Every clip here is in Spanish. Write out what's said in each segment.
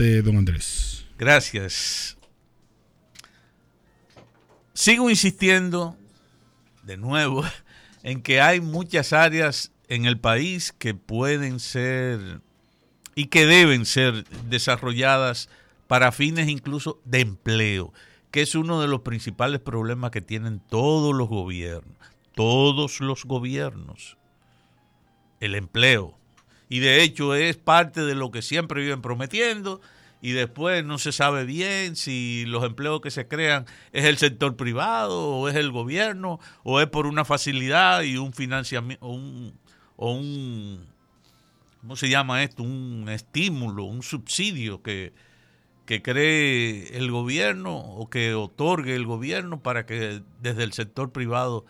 don Andrés. Gracias. Sigo insistiendo de nuevo en que hay muchas áreas en el país que pueden ser y que deben ser desarrolladas para fines incluso de empleo, que es uno de los principales problemas que tienen todos los gobiernos, el empleo. Y de hecho es parte de lo que siempre viven prometiendo y después no se sabe bien si los empleos que se crean es el sector privado o es el gobierno o es por una facilidad y un financiamiento o un ¿cómo se llama esto? Un estímulo, un subsidio que cree el gobierno o que otorgue el gobierno para que desde el sector privado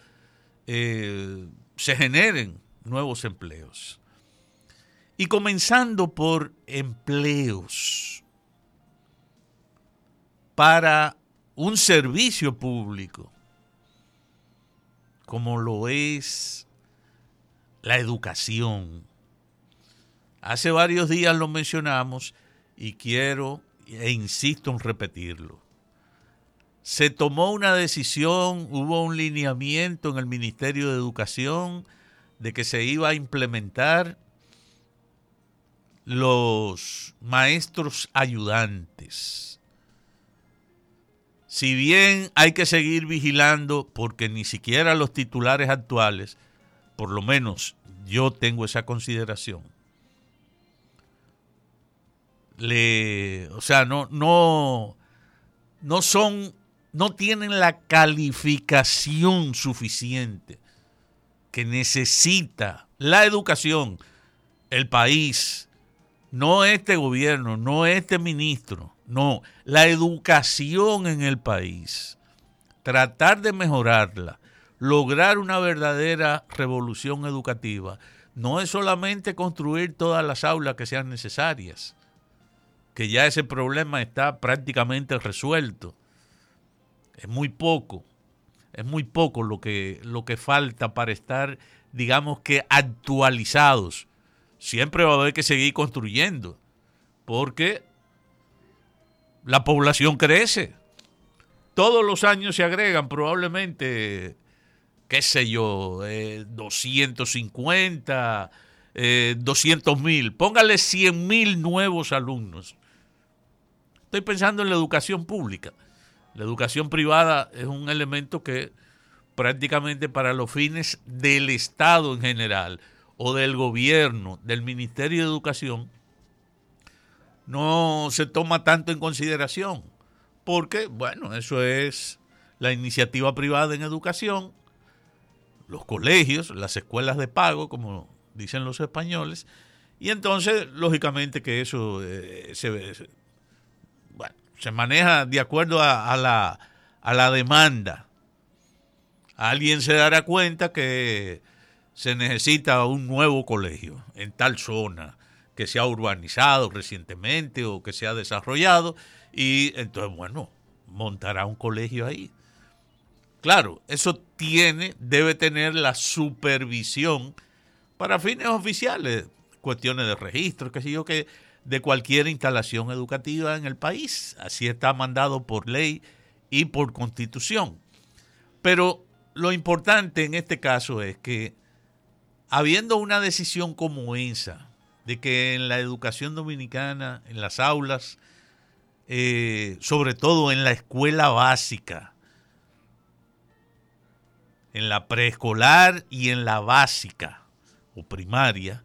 se generen nuevos empleos. Y comenzando por empleos para un servicio público, como lo es la educación. Hace varios días lo mencionamos y quiero e insisto en repetirlo. Se tomó una decisión, hubo un lineamiento en el Ministerio de Educación de que se iba a implementar los maestros ayudantes. Si bien hay que seguir vigilando porque ni siquiera los titulares actuales, por lo menos yo tengo esa consideración, no tienen la calificación suficiente que necesita la educación, el país, no este gobierno, no este ministro, no, la educación en el país. Tratar de mejorarla, lograr una verdadera revolución educativa, no es solamente construir todas las aulas que sean necesarias, que ya ese problema está prácticamente resuelto. Es muy poco lo que falta para estar, digamos que actualizados. Siempre va a haber que seguir construyendo, porque la población crece. Todos los años se agregan probablemente, qué sé yo, 250, 200,000, póngale 100,000 nuevos alumnos. Estoy pensando en la educación pública. La educación privada es un elemento que prácticamente para los fines del Estado en general o del gobierno, del Ministerio de Educación, no se toma tanto en consideración. Porque, bueno, eso es la iniciativa privada en educación, los colegios, las escuelas de pago, como dicen los españoles, y entonces, lógicamente que eso se maneja de acuerdo a la demanda. Alguien se dará cuenta que se necesita un nuevo colegio en tal zona que se ha urbanizado recientemente o que se ha desarrollado y entonces, bueno, montará un colegio ahí. Claro, eso debe tener la supervisión para fines oficiales, cuestiones de registro, qué sé yo, que de cualquier instalación educativa en el país. Así está mandado por ley y por constitución. Pero lo importante en este caso es que, habiendo una decisión como esa, de que en la educación dominicana, en las aulas, sobre todo en la escuela básica, en la preescolar y en la básica o primaria,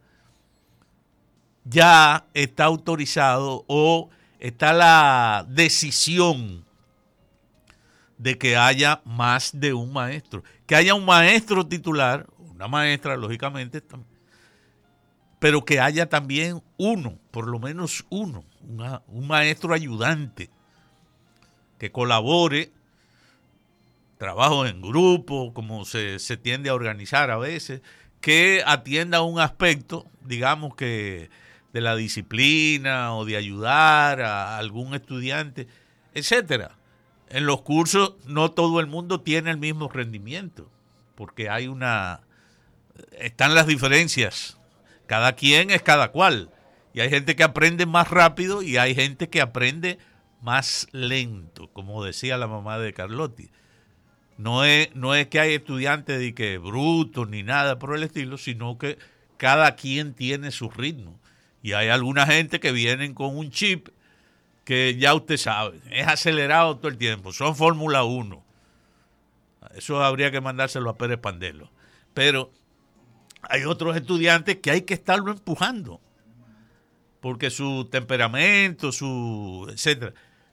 ya está autorizado o está la decisión de que haya más de un maestro. Que haya un maestro titular, una maestra, lógicamente, pero que haya también uno, por lo menos uno, un maestro ayudante que colabore, trabajo en grupo, como se tiende a organizar a veces, que atienda un aspecto, digamos que de la disciplina o de ayudar a algún estudiante, etcétera. En los cursos no todo el mundo tiene el mismo rendimiento, porque están las diferencias. Cada quien es cada cual. Y hay gente que aprende más rápido y hay gente que aprende más lento, como decía la mamá de Carlotti. No es que hay estudiantes de que brutos ni nada por el estilo, sino que cada quien tiene su ritmo. Y hay alguna gente que vienen con un chip que ya usted sabe, es acelerado todo el tiempo, son Fórmula 1. Eso habría que mandárselo a Pérez Pandelo. Pero hay otros estudiantes que hay que estarlo empujando, porque su temperamento, su etcétera,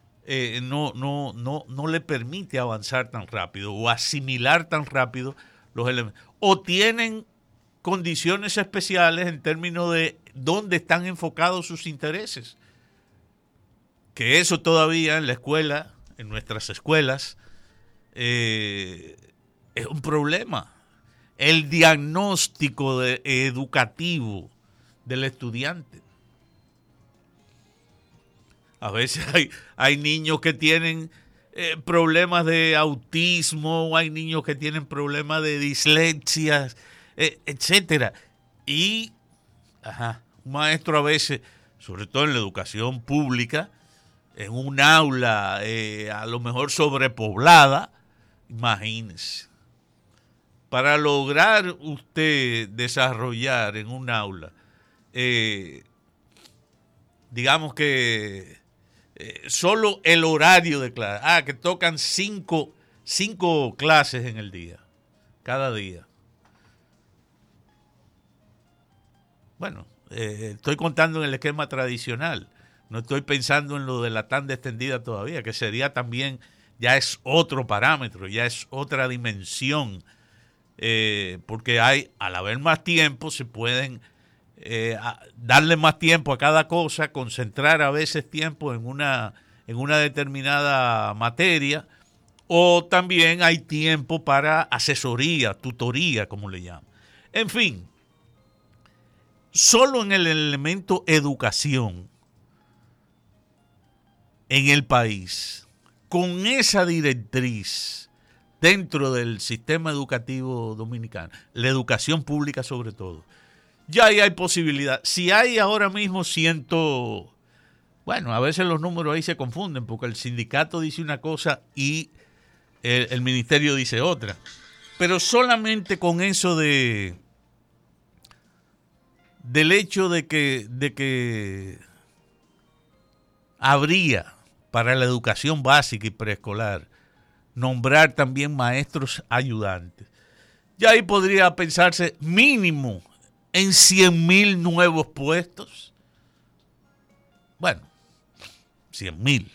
no le permite avanzar tan rápido o asimilar tan rápido los elementos. O tienen condiciones especiales en términos de dónde están enfocados sus intereses. Que eso todavía en la escuela, en nuestras escuelas, es un problema. El diagnóstico educativo del estudiante. A veces hay niños que tienen problemas de autismo, o hay niños que tienen problemas de dislexia, etcétera. Y un maestro a veces, sobre todo en la educación pública, en un aula a lo mejor sobrepoblada, imagínese, para lograr usted desarrollar en un aula, digamos que solo el horario de clase, que tocan cinco clases en el día, cada día. Bueno, estoy contando en el esquema tradicional. No estoy pensando en lo de la tanda extendida todavía, que sería también, ya es otro parámetro, ya es otra dimensión, porque al haber más tiempo, se pueden darle más tiempo a cada cosa, concentrar a veces tiempo en una determinada materia, o también hay tiempo para asesoría, tutoría, como le llaman. En fin, solo en el elemento educación, en el país, con esa directriz dentro del sistema educativo dominicano, la educación pública sobre todo, ya ahí hay posibilidad. Si hay ahora mismo bueno, a veces los números ahí se confunden porque el sindicato dice una cosa y el ministerio dice otra, pero solamente con eso del hecho de que habría para la educación básica y preescolar nombrar también maestros ayudantes. Ya ahí podría pensarse mínimo en 100,000 nuevos puestos. Bueno, 100,000.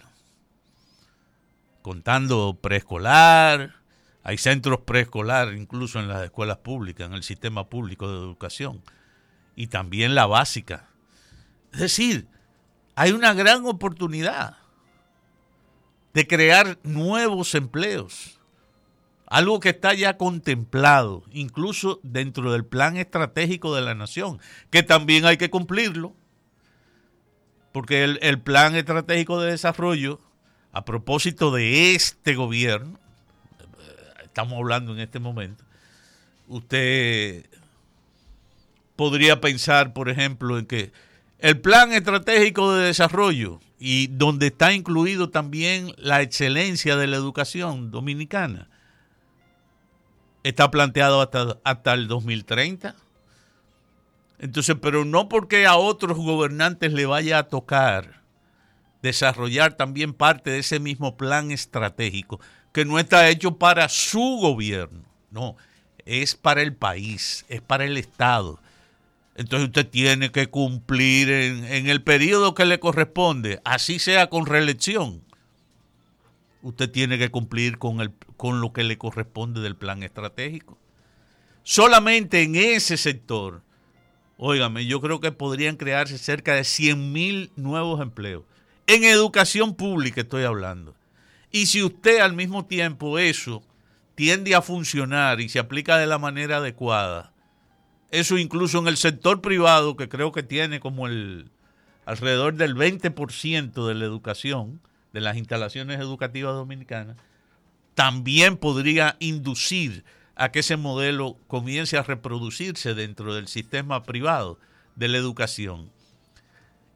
Contando preescolar, hay centros preescolar incluso en las escuelas públicas, en el sistema público de educación, y también la básica. Es decir, hay una gran oportunidad de crear nuevos empleos, algo que está ya contemplado, incluso dentro del plan estratégico de la nación, que también hay que cumplirlo, porque el plan estratégico de desarrollo, a propósito de este gobierno, estamos hablando en este momento, usted podría pensar, por ejemplo, en que el plan estratégico de desarrollo, y donde está incluido también la excelencia de la educación dominicana, está planteado hasta el 2030. Entonces, pero no porque a otros gobernantes le vaya a tocar desarrollar también parte de ese mismo plan estratégico, que no está hecho para su gobierno, no, es para el país, es para el Estado. Entonces usted tiene que cumplir en el periodo que le corresponde, así sea con reelección. Usted tiene que cumplir con lo que le corresponde del plan estratégico. Solamente en ese sector, óigame, yo creo que podrían crearse cerca de 100,000 nuevos empleos. En educación pública estoy hablando. Y si usted al mismo tiempo eso tiende a funcionar y se aplica de la manera adecuada, eso incluso en el sector privado, que creo que tiene como alrededor del 20% de la educación, de las instalaciones educativas dominicanas, también podría inducir a que ese modelo comience a reproducirse dentro del sistema privado de la educación.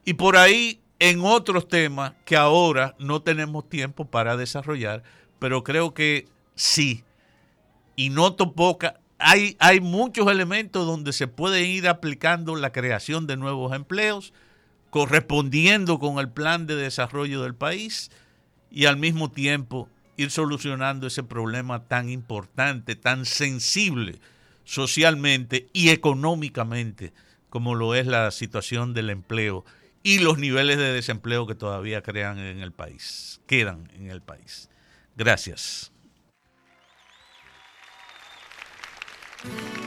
Y por ahí en otros temas que ahora no tenemos tiempo para desarrollar, pero creo que sí. Y noto poca. Hay muchos elementos donde se puede ir aplicando la creación de nuevos empleos, correspondiendo con el plan de desarrollo del país y al mismo tiempo ir solucionando ese problema tan importante, tan sensible socialmente y económicamente como lo es la situación del empleo y los niveles de desempleo que todavía quedan en el país. Gracias.